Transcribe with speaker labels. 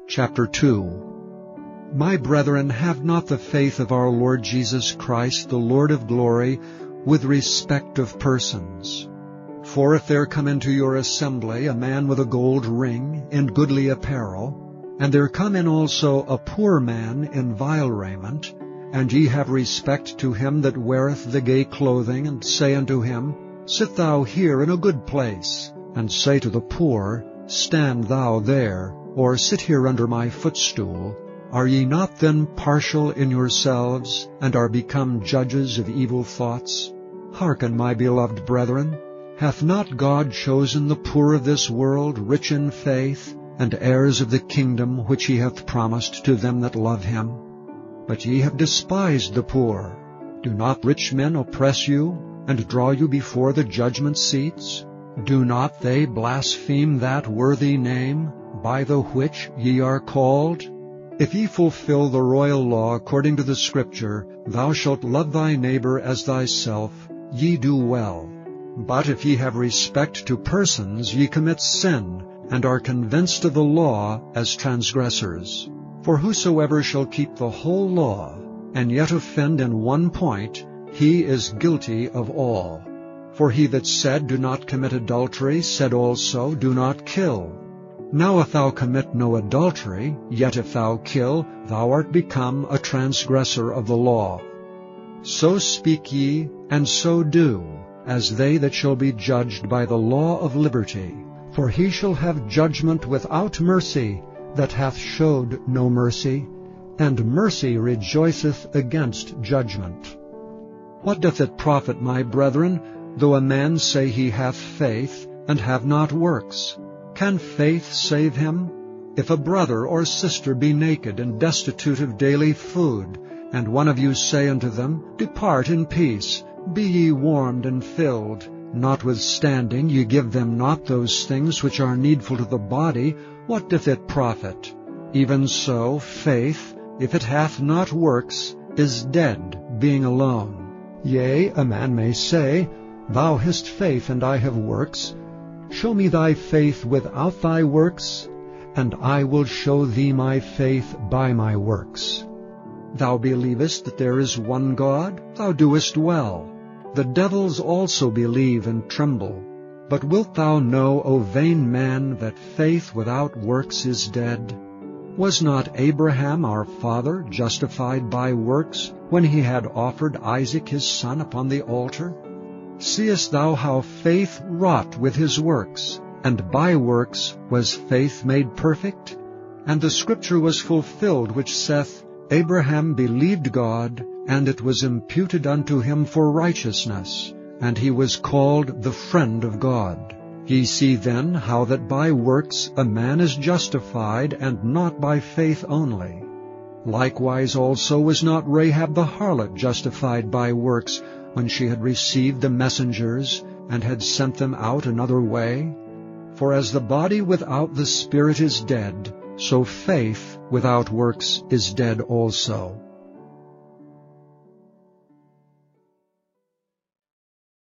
Speaker 1: Chapter 2. My brethren, have not the faith of our Lord Jesus Christ, the Lord of glory, with respect of persons. For if there come into your assembly a man with a gold ring, in goodly apparel, and there come in also a poor man in vile raiment, and ye have respect to him that weareth the gay clothing, and say unto him, Sit thou here in a good place, and say to the poor, Stand thou there, or sit here under my footstool, are ye not then partial in yourselves, and are become judges of evil thoughts? Hearken, my beloved brethren, hath not God chosen the poor of this world rich in faith, and heirs of the kingdom which he hath promised to them that love him? But ye have despised the poor. Do not rich men oppress you, and draw you before the judgment seats? Do not they blaspheme that worthy name, by the which ye are called? If ye fulfill the royal law according to the Scripture, Thou shalt love thy neighbor as thyself, ye do well. But if ye have respect to persons, ye commit sin, and are convinced of the law as transgressors. For whosoever shall keep the whole law, and yet offend in one point, he is guilty of all. For he that said, Do not commit adultery, said also, Do not kill. Now if thou commit no adultery, yet if thou kill, thou art become a transgressor of the law. So speak ye, and so do, as they that shall be judged by the law of liberty. For he shall have judgment without mercy, that hath showed no mercy, and mercy rejoiceth against judgment. What doth it profit, my brethren, though a man say he hath faith, and have not works? Can faith save him? If a brother or sister be naked and destitute of daily food, and one of you say unto them, Depart in peace, be ye warmed and filled, notwithstanding ye give them not those things which are needful to the body, what doth it profit? Even so, faith, if it hath not works, is dead, being alone. Yea, a man may say, Thou hast faith, and I have works. Show me thy faith without thy works, and I will show thee my faith by my works. Thou believest that there is one God? Thou doest well. The devils also believe and tremble. But wilt thou know, O vain man, that faith without works is dead? Was not Abraham our father justified by works, when he had offered Isaac his son upon the altar? Seest thou how faith wrought with his works, and by works was faith made perfect? And the Scripture was fulfilled which saith, Abraham believed God, and it was imputed unto him for righteousness, and he was called the friend of God. Ye see then how that by works a man is justified, and not by faith only. Likewise also was not Rahab the harlot justified by works, when she had received the messengers, and had sent them out another way? For as the body without the spirit is dead, so faith without works is dead also.